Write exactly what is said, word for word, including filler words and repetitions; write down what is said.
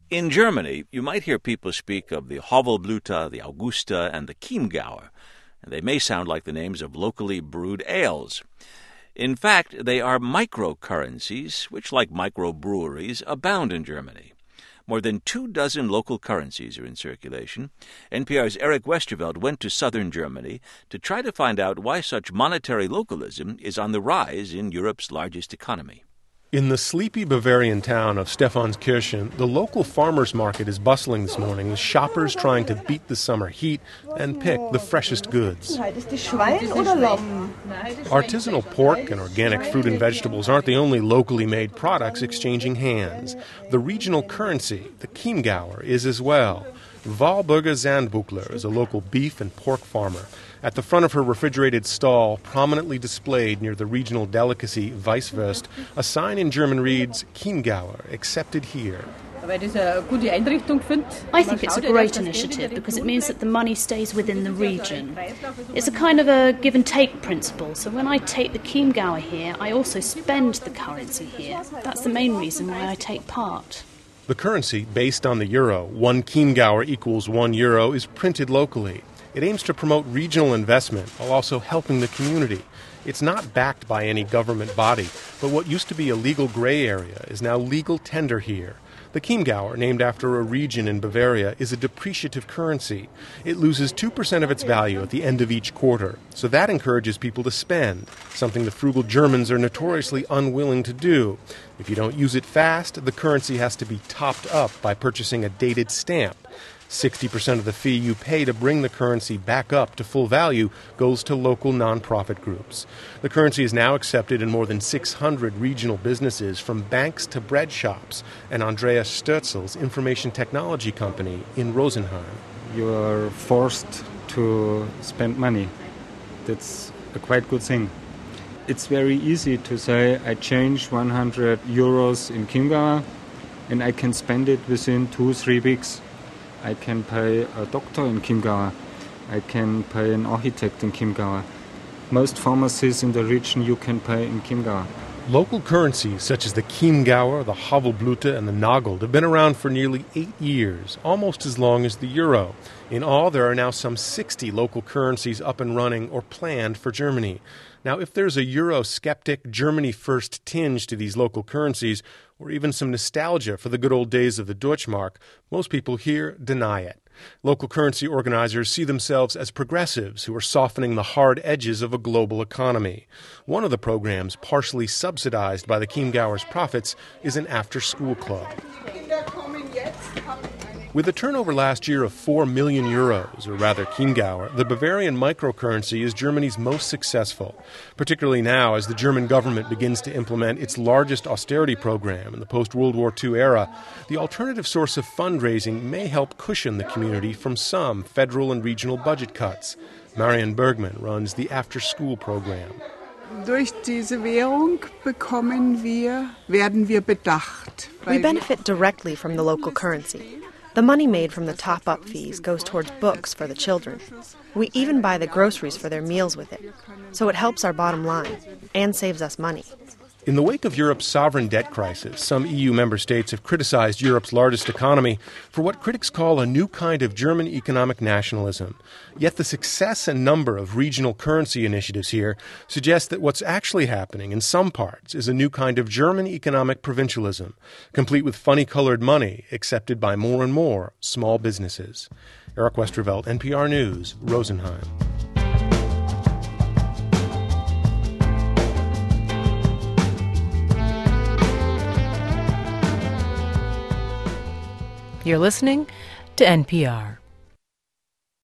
In Germany, you might hear people speak of the Havelblüte, the Augusta, and the Chiemgauer, and they may sound like the names of locally brewed ales. In fact, they are microcurrencies, which, like microbreweries, abound in Germany. More than two dozen local currencies are in circulation. N P R's Eric Westerveld went to southern Germany to try to find out why such monetary localism is on the rise in Europe's largest economy. In the sleepy Bavarian town of Stephanskirchen, the local farmers' market is bustling this morning with shoppers trying to beat the summer heat and pick the freshest goods. Artisanal pork and organic fruit and vegetables aren't the only locally made products exchanging hands. The regional currency, the Chiemgauer, is as well. Walburger Zandbuchler is a local beef and pork farmer. At the front of her refrigerated stall, prominently displayed near the regional delicacy Weisswurst, a sign in German reads, Chiemgauer, accepted here. I think it's a great initiative because it means that the money stays within the region. It's a kind of a give-and-take principle, so when I take the Chiemgauer here, I also spend the currency here. That's the main reason why I take part. The currency, based on the euro, one Chiemgauer equals one euro, is printed locally. It aims to promote regional investment while also helping the community. It's not backed by any government body, but what used to be a legal gray area is now legal tender here. The Chiemgauer, named after a region in Bavaria, is a depreciative currency. It loses two percent of its value at the end of each quarter, so that encourages people to spend, something the frugal Germans are notoriously unwilling to do. If you don't use it fast, the currency has to be topped up by purchasing a dated stamp. sixty percent of the fee you pay to bring the currency back up to full value goes to local nonprofit groups. The currency is now accepted in more than six hundred regional businesses, from banks to bread shops, and Andreas Sturzel's information technology company in Rosenheim. You are forced to spend money. That's a quite good thing. It's very easy to say, I change one hundred euros in Chiemgauer and I can spend it within two, three weeks. I can pay a doctor in Chiemgauer. I can pay an architect in Chiemgauer. Most pharmacies in the region you can pay in Chiemgauer. Local currencies such as the Chiemgauer, the Havelblüte, and the Nageld have been around for nearly eight years, almost as long as the euro. In all, there are now some sixty local currencies up and running or planned for Germany. Now, if there's a Euro-skeptic, Germany-first tinge to these local currencies, or even some nostalgia for the good old days of the Deutschmark, most people here deny it. Local currency organizers see themselves as progressives who are softening the hard edges of a global economy. One of the programs, partially subsidized by the Chiemgauer's profits, is an after-school club. With a turnover last year of four million euros, or rather Chiemgauer, the Bavarian microcurrency is Germany's most successful, particularly now as the German government begins to implement its largest austerity program in the post-World War Two era. The alternative source of fundraising may help cushion the community from some federal and regional budget cuts. Marian Bergman runs the after-school program. Durch diese Währung bekommen wir, werden wir bedacht. We benefit directly from the local currency. The money made from the top-up fees goes towards books for the children. We even buy the groceries for their meals with it. So it helps our bottom line and saves us money. In the wake of Europe's sovereign debt crisis, some E U member states have criticized Europe's largest economy for what critics call a new kind of German economic nationalism. Yet the success and number of regional currency initiatives here suggest that what's actually happening in some parts is a new kind of German economic provincialism, complete with funny-colored money accepted by more and more small businesses. Eric Westerveld, N P R News, Rosenheim. You're listening to N P R.